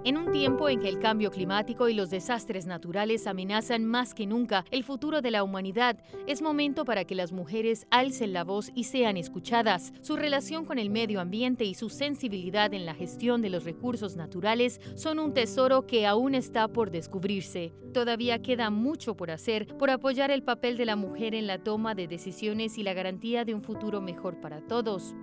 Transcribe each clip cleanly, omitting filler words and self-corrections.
En un tiempo en que el cambio climático y los desastres naturales amenazan más que nunca el futuro de la humanidad, es momento para que las mujeres alcen la voz y sean escuchadas. Su relación con el medio ambiente y su sensibilidad en la gestión de los recursos naturales son un tesoro que aún está por descubrirse. Todavía queda mucho por hacer por apoyar el papel de la mujer en la toma de decisiones y la garantía de un futuro mejor para todos.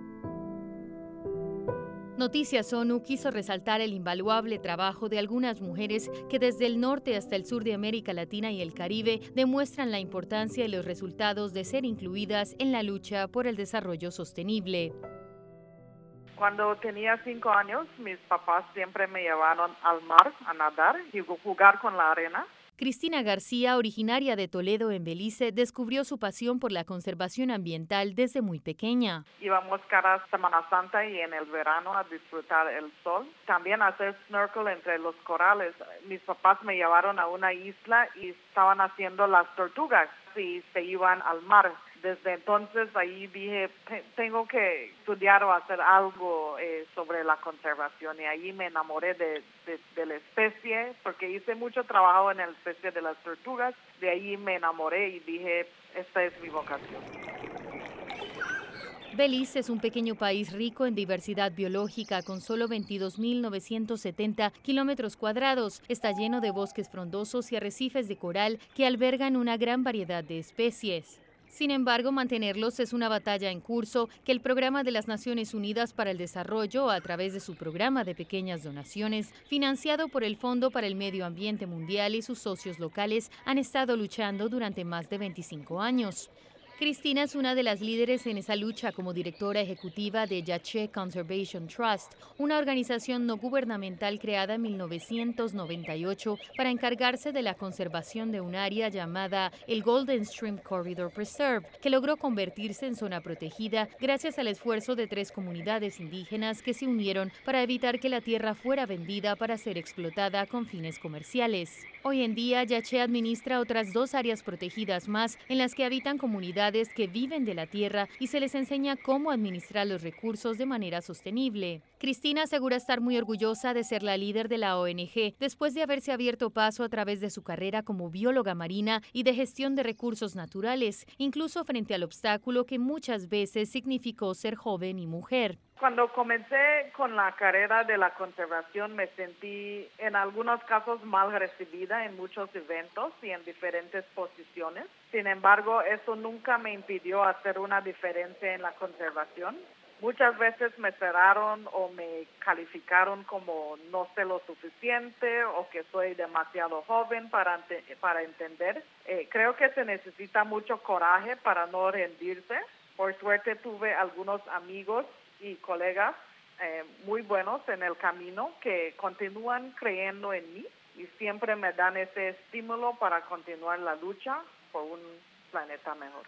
Noticias ONU quiso resaltar el invaluable trabajo de algunas mujeres que desde el norte hasta el sur de América Latina y el Caribe demuestran la importancia y los resultados de ser incluidas en la lucha por el desarrollo sostenible. Cuando tenía 5 años, mis papás siempre me llevaron al mar a nadar y jugar con la arena. Cristina García, originaria de Toledo, en Belice, descubrió su pasión por la conservación ambiental desde muy pequeña. Íbamos cada Semana Santa y en el verano a disfrutar el sol. También a hacer snorkel entre los corales. Mis papás me llevaron a una isla y estaban haciendo las tortugas y se iban al mar. Desde entonces ahí dije, tengo que estudiar o hacer algo sobre la conservación, y ahí me enamoré de la especie, porque hice mucho trabajo en la especie de las tortugas. De ahí me enamoré y dije, esta es mi vocación. Belice es un pequeño país rico en diversidad biológica con solo 22.970 kilómetros cuadrados. Está lleno de bosques frondosos y arrecifes de coral que albergan una gran variedad de especies. Sin embargo, mantenerlos es una batalla en curso que el Programa de las Naciones Unidas para el Desarrollo, a través de su programa de pequeñas donaciones, financiado por el Fondo para el Medio Ambiente Mundial y sus socios locales, han estado luchando durante más de 25 años. Cristina es una de las líderes en esa lucha como directora ejecutiva de Yaché Conservation Trust, una organización no gubernamental creada en 1998 para encargarse de la conservación de un área llamada el Golden Stream Corridor Preserve, que logró convertirse en zona protegida gracias al esfuerzo de 3 comunidades indígenas que se unieron para evitar que la tierra fuera vendida para ser explotada con fines comerciales. Hoy en día, Yaché administra otras 2 áreas protegidas más en las que habitan comunidades que viven de la tierra y se les enseña cómo administrar los recursos de manera sostenible. Cristina asegura estar muy orgullosa de ser la líder de la ONG después de haberse abierto paso a través de su carrera como bióloga marina y de gestión de recursos naturales, incluso frente al obstáculo que muchas veces significó ser joven y mujer. Cuando comencé con la carrera de la conservación me sentí en algunos casos mal recibida en muchos eventos y en diferentes posiciones. Sin embargo, eso nunca me impidió hacer una diferencia en la conservación. Muchas veces me cerraron o me calificaron como no sé lo suficiente o que soy demasiado joven para entender. Creo que se necesita mucho coraje para no rendirse. Por suerte tuve algunos amigos y colegas muy buenos en el camino que continúan creyendo en mí y siempre me dan ese estímulo para continuar la lucha por un planeta mejor.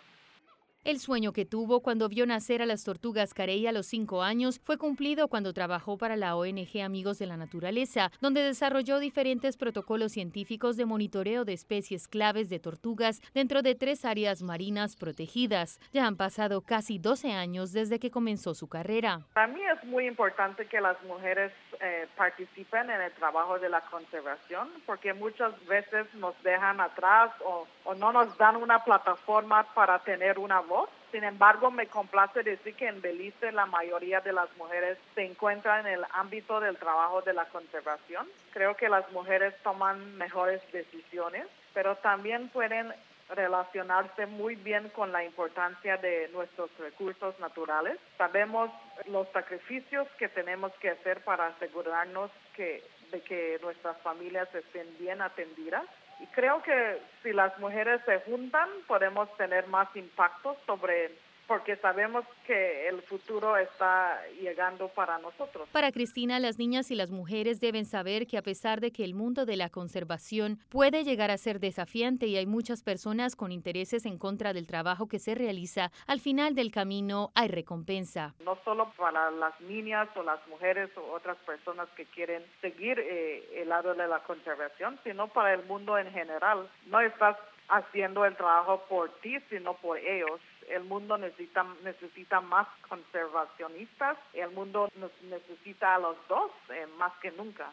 El sueño que tuvo cuando vio nacer a las tortugas carey a los 5 años fue cumplido cuando trabajó para la ONG Amigos de la Naturaleza, donde desarrolló diferentes protocolos científicos de monitoreo de especies claves de tortugas dentro de 3 áreas marinas protegidas. Ya han pasado casi 12 años desde que comenzó su carrera. Para mí es muy importante que las mujeres participen en el trabajo de la conservación, porque muchas veces nos dejan atrás o no nos dan una plataforma para tener una voz. Sin embargo, me complace decir que en Belice la mayoría de las mujeres se encuentran en el ámbito del trabajo de la conservación. Creo que las mujeres toman mejores decisiones, pero también pueden relacionarse muy bien con la importancia de nuestros recursos naturales. Sabemos los sacrificios que tenemos que hacer para asegurarnos de que nuestras familias estén bien atendidas. Y creo que si las mujeres se juntan, podemos tener más impacto porque sabemos que el futuro está llegando para nosotros. Para Cristina, las niñas y las mujeres deben saber que a pesar de que el mundo de la conservación puede llegar a ser desafiante y hay muchas personas con intereses en contra del trabajo que se realiza, al final del camino hay recompensa. No solo para las niñas o las mujeres o otras personas que quieren seguir el lado de la conservación, sino para el mundo en general. No estás haciendo el trabajo por ti, sino por ellos. el mundo necesita más conservacionistas, el mundo nos necesita a los dos más que nunca.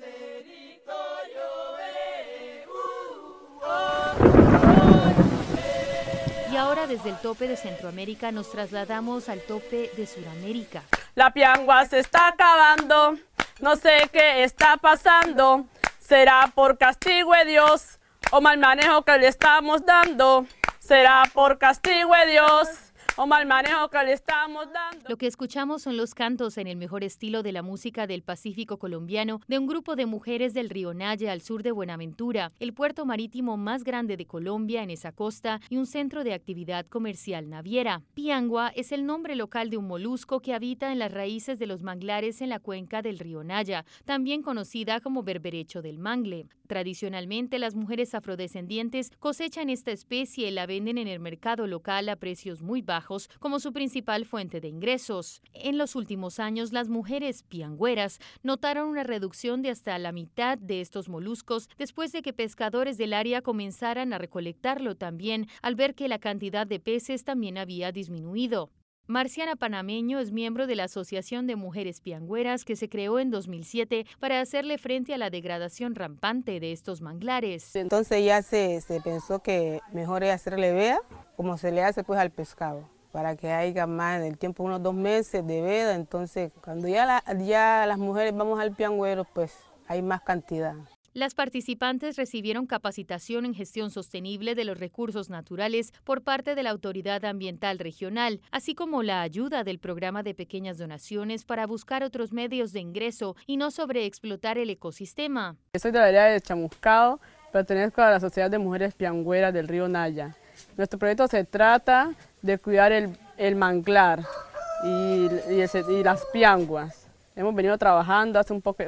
Y ahora desde el tope de Centroamérica nos trasladamos al tope de Sudamérica. La piangua se está acabando, no sé qué está pasando, será por castigo de Dios o mal manejo que le estamos dando, será por castigo de Dios o mal manejo que le estamos dando. Lo que escuchamos son los cantos en el mejor estilo de la música del Pacífico colombiano de un grupo de mujeres del río Naya al sur de Buenaventura, el puerto marítimo más grande de Colombia en esa costa y un centro de actividad comercial naviera. Piangua es el nombre local de un molusco que habita en las raíces de los manglares en la cuenca del río Naya, también conocida como berberecho del mangle. Tradicionalmente, las mujeres afrodescendientes cosechan esta especie y la venden en el mercado local a precios muy bajos como su principal fuente de ingresos. En los últimos años, las mujeres piangüeras notaron una reducción de hasta la mitad de estos moluscos después de que pescadores del área comenzaran a recolectarlo también al ver que la cantidad de peces también había disminuido. Marciana Panameño es miembro de la Asociación de Mujeres Piangüeras que se creó en 2007 para hacerle frente a la degradación rampante de estos manglares. Entonces ya se pensó que mejor es hacerle veda, como se le hace pues al pescado, para que haya más en el tiempo, unos 2 meses de veda. Entonces cuando ya las mujeres vamos al piangüero, pues hay más cantidad. Las participantes recibieron capacitación en gestión sostenible de los recursos naturales por parte de la Autoridad Ambiental Regional, así como la ayuda del programa de pequeñas donaciones para buscar otros medios de ingreso y no sobreexplotar el ecosistema. Soy de la área de Chamuscado, pertenezco a la Sociedad de Mujeres Piangüeras del río Naya. Nuestro proyecto se trata de cuidar el manglar y las pianguas. Hemos venido trabajando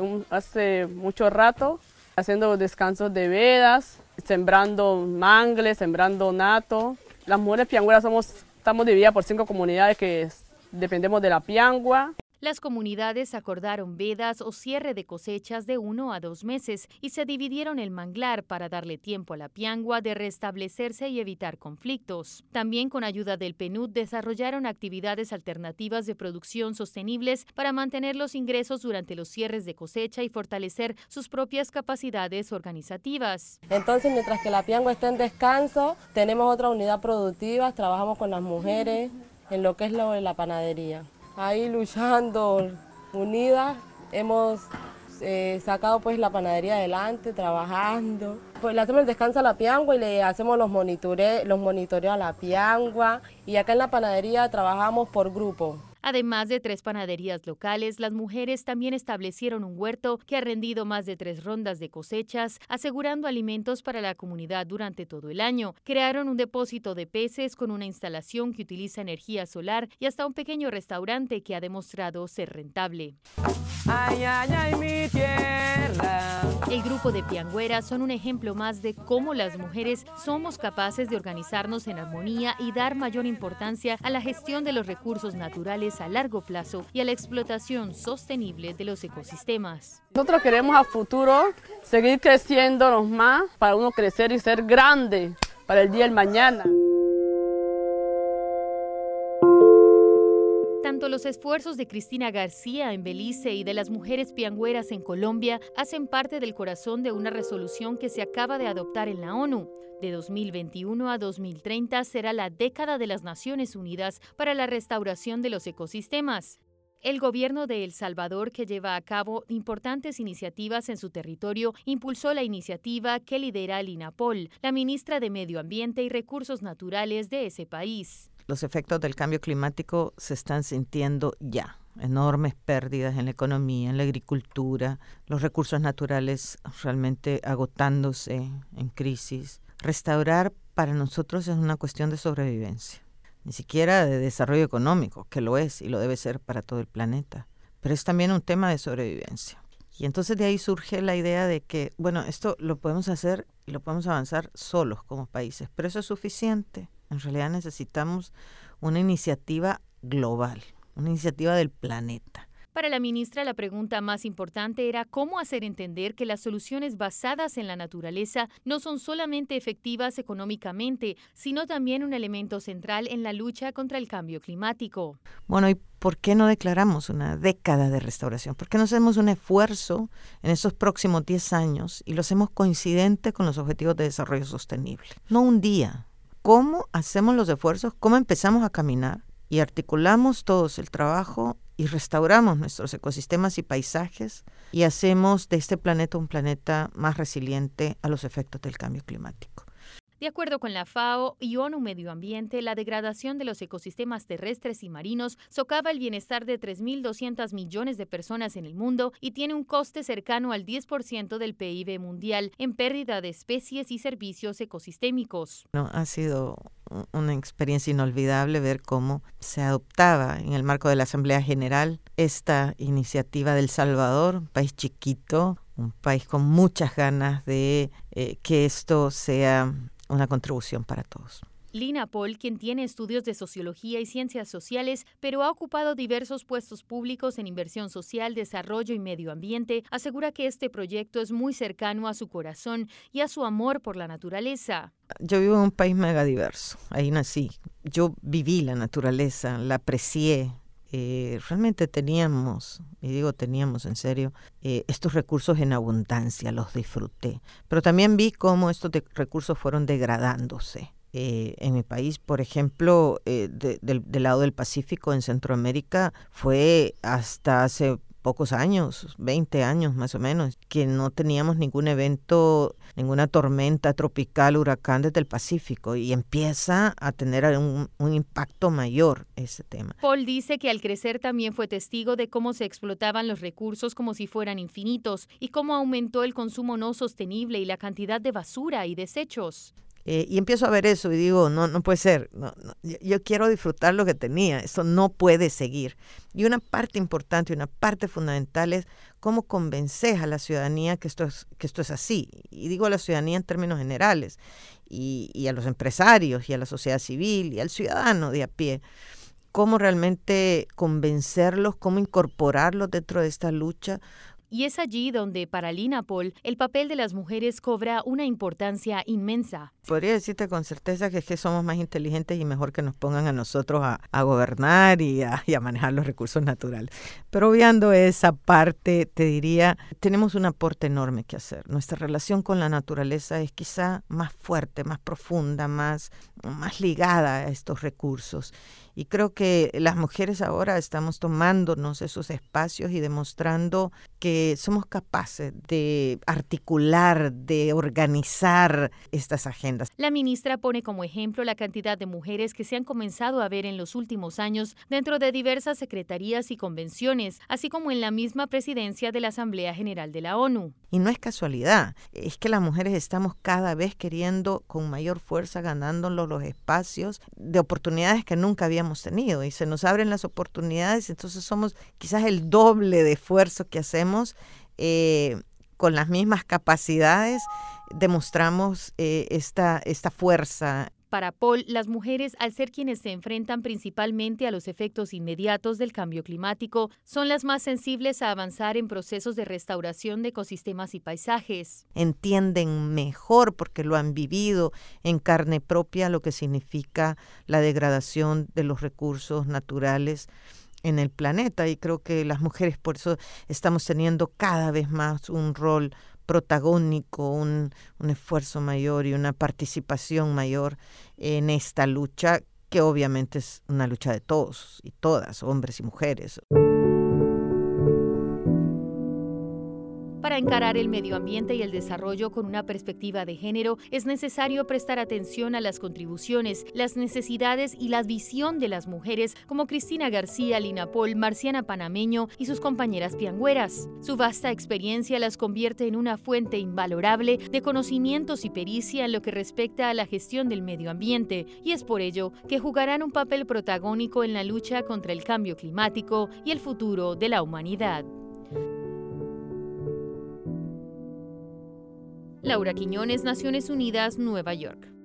hace mucho rato, haciendo descansos de vedas, sembrando mangle, sembrando nato. Las mujeres piangüeras estamos divididas por 5 comunidades que dependemos de la piangua. Las comunidades acordaron vedas o cierre de cosechas de 1 a 2 meses y se dividieron el manglar para darle tiempo a la piangua de restablecerse y evitar conflictos. También con ayuda del PNUD desarrollaron actividades alternativas de producción sostenibles para mantener los ingresos durante los cierres de cosecha y fortalecer sus propias capacidades organizativas. Entonces, mientras que la piangua está en descanso, tenemos otra unidad productiva, trabajamos con las mujeres en lo que es lo de la panadería. Ahí luchando, unidas, hemos sacado pues la panadería adelante, trabajando. Pues le hacemos el descanso a la piangua y le hacemos los monitoreos a la piangua. Y acá en la panadería trabajamos por grupo. Además de 3 panaderías locales, las mujeres también establecieron un huerto que ha rendido más de 3 rondas de cosechas, asegurando alimentos para la comunidad durante todo el año. Crearon un depósito de peces con una instalación que utiliza energía solar y hasta un pequeño restaurante que ha demostrado ser rentable. Ay, ay, ay, mi tierra. El grupo de piangüeras son un ejemplo más de cómo las mujeres somos capaces de organizarnos en armonía y dar mayor importancia a la gestión de los recursos naturales a largo plazo y a la explotación sostenible de los ecosistemas. Nosotros queremos a futuro seguir creciéndonos más para uno crecer y ser grande para el día del mañana. Tanto los esfuerzos de Cristina García en Belice y de las mujeres piangüeras en Colombia hacen parte del corazón de una resolución que se acaba de adoptar en la ONU. De 2021 a 2030 será la década de las Naciones Unidas para la restauración de los ecosistemas. El gobierno de El Salvador, que lleva a cabo importantes iniciativas en su territorio, impulsó la iniciativa que lidera Lina Pol, la ministra de Medio Ambiente y Recursos Naturales de ese país. Los efectos del cambio climático se están sintiendo ya. Enormes pérdidas en la economía, en la agricultura, los recursos naturales realmente agotándose, en crisis. Restaurar para nosotros es una cuestión de sobrevivencia, ni siquiera de desarrollo económico, que lo es y lo debe ser para todo el planeta, pero es también un tema de sobrevivencia. Y entonces de ahí surge la idea de que, bueno, esto lo podemos hacer y lo podemos avanzar solos como países, pero eso es suficiente. En realidad necesitamos una iniciativa global, una iniciativa del planeta. Para la ministra, la pregunta más importante era cómo hacer entender que las soluciones basadas en la naturaleza no son solamente efectivas económicamente, sino también un elemento central en la lucha contra el cambio climático. Bueno, ¿y por qué no declaramos una década de restauración? ¿Por qué no hacemos un esfuerzo en esos próximos 10 años y lo hacemos coincidente con los Objetivos de Desarrollo Sostenible? No un día. ¿Cómo hacemos los esfuerzos? ¿Cómo empezamos a caminar? Y articulamos todos el trabajo y restauramos nuestros ecosistemas y paisajes y hacemos de este planeta un planeta más resiliente a los efectos del cambio climático. De acuerdo con la FAO y ONU Medio Ambiente, la degradación de los ecosistemas terrestres y marinos socava el bienestar de 3.200 millones de personas en el mundo y tiene un coste cercano al 10% del PIB mundial en pérdida de especies y servicios ecosistémicos. Ha sido una experiencia inolvidable ver cómo se adoptaba en el marco de la Asamblea General esta iniciativa de El Salvador, un país chiquito, un país con muchas ganas de que esto sea una contribución para todos. Lina Paul, quien tiene estudios de sociología y ciencias sociales, pero ha ocupado diversos puestos públicos en inversión social, desarrollo y medio ambiente, asegura que este proyecto es muy cercano a su corazón y a su amor por la naturaleza. Yo vivo en un país megadiverso, ahí nací. Yo viví la naturaleza, la aprecié. Realmente teníamos, y digo teníamos en serio, estos recursos en abundancia, los disfruté. Pero también vi cómo estos recursos fueron degradándose. En mi país, por ejemplo, del lado del Pacífico, en Centroamérica, fue hasta hace pocos años, 20 años más o menos, que no teníamos ningún evento, ninguna tormenta tropical, huracán desde el Pacífico, y empieza a tener un impacto mayor ese tema. Paul dice que al crecer también fue testigo de cómo se explotaban los recursos como si fueran infinitos y cómo aumentó el consumo no sostenible y la cantidad de basura y desechos. Y empiezo a ver eso y digo, no puede ser, yo quiero disfrutar lo que tenía, eso no puede seguir. Y una parte importante, una parte fundamental es cómo convences a la ciudadanía que esto es así. Y digo a la ciudadanía en términos generales, y a los empresarios, y a la sociedad civil, y al ciudadano de a pie. Cómo realmente convencerlos, cómo incorporarlos dentro de esta lucha. Y es allí donde, para Lina Paul, el papel de las mujeres cobra una importancia inmensa. Podría decirte con certeza que es que somos más inteligentes y mejor que nos pongan a nosotros a gobernar y a manejar los recursos naturales. Pero obviando esa parte, te diría, tenemos un aporte enorme que hacer. Nuestra relación con la naturaleza es quizá más fuerte, más profunda, más ligada a estos recursos. Y creo que las mujeres ahora estamos tomándonos esos espacios y demostrando que somos capaces de articular, de organizar estas agendas. La ministra pone como ejemplo la cantidad de mujeres que se han comenzado a ver en los últimos años dentro de diversas secretarías y convenciones, así como en la misma presidencia de la Asamblea General de la ONU. Y no es casualidad, es que las mujeres estamos cada vez queriendo con mayor fuerza ganándonos los espacios de oportunidades que nunca habíamos tenido y se nos abren las oportunidades, entonces somos quizás el doble de esfuerzo que hacemos con las mismas capacidades, demostramos esta fuerza. Para Paul, las mujeres, al ser quienes se enfrentan principalmente a los efectos inmediatos del cambio climático, son las más sensibles a avanzar en procesos de restauración de ecosistemas y paisajes. Entienden mejor, porque lo han vivido en carne propia, lo que significa la degradación de los recursos naturales en el planeta. Y creo que las mujeres por eso estamos teniendo cada vez más un rol protagónico, un esfuerzo mayor y una participación mayor en esta lucha, que obviamente es una lucha de todos y todas, hombres y mujeres. Para encarar el medio ambiente y el desarrollo con una perspectiva de género, es necesario prestar atención a las contribuciones, las necesidades y la visión de las mujeres como Cristina García, Lina Paul, Marciana Panameño y sus compañeras piangüeras. Su vasta experiencia las convierte en una fuente invalorable de conocimientos y pericia en lo que respecta a la gestión del medio ambiente, y es por ello que jugarán un papel protagónico en la lucha contra el cambio climático y el futuro de la humanidad. Laura Quiñones, Naciones Unidas, Nueva York.